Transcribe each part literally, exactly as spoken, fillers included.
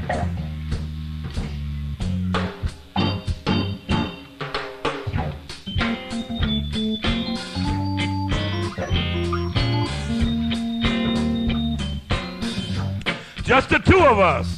Just the two of us.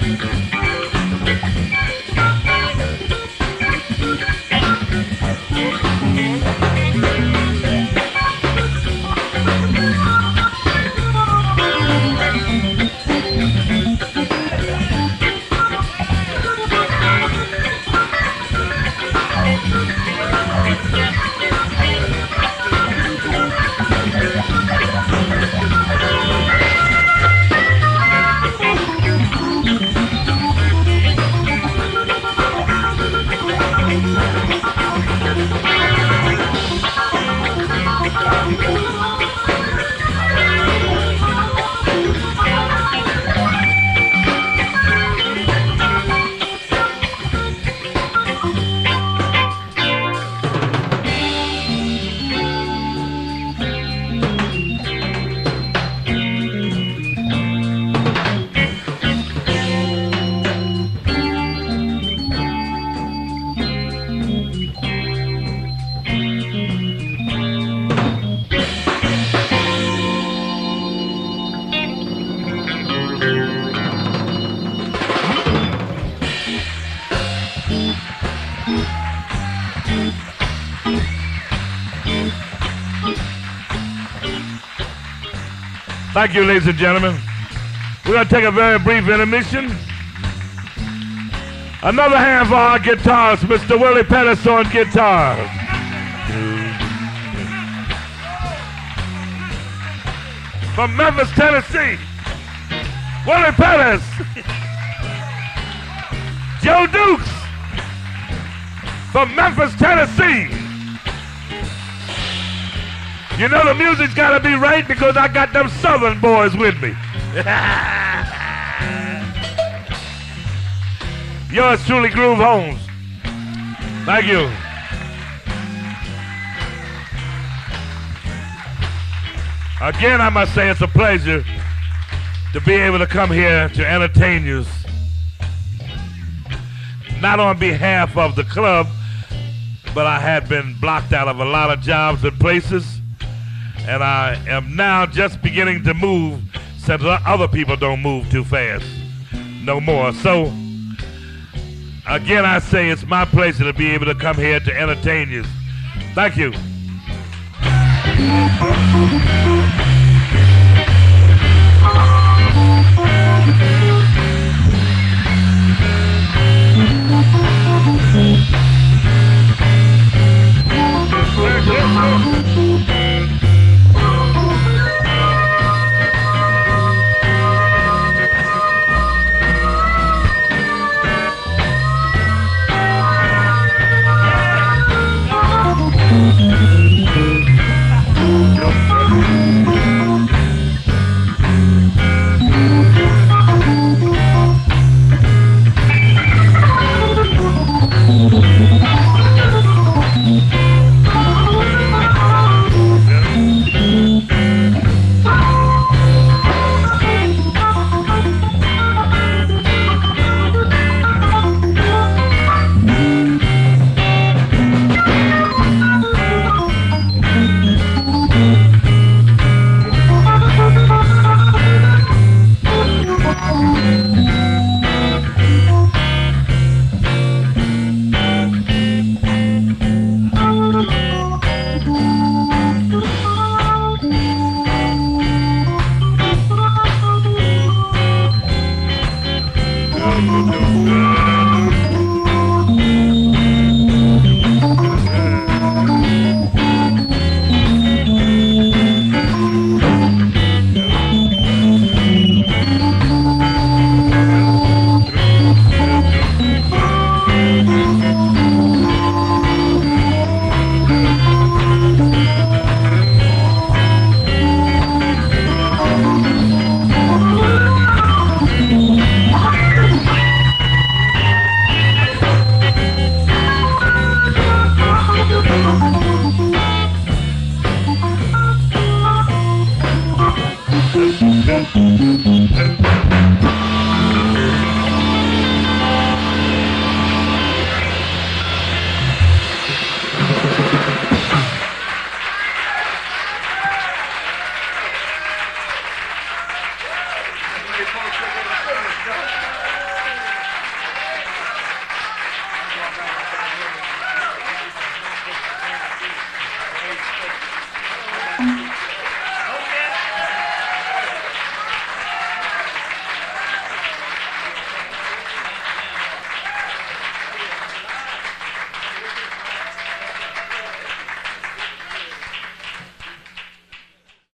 Thank you, ladies and gentlemen. We're going to take a very brief intermission. Another hand for our guitarist, Mister Willie Pettis on guitar. From Memphis, Tennessee, Willie Pettis. Joe Dukes from Memphis, Tennessee. You know the music's gotta be right because I got them Southern boys with me. Yours truly, Groove Holmes. Thank you. Again, I must say it's a pleasure to be able to come here to entertain you. Not on behalf of the club, but I had been blocked out of a lot of jobs and places. And I am now just beginning to move since other people don't move too fast no more. So, again, I say it's my pleasure to be able to come here to entertain you. Thank you. Good.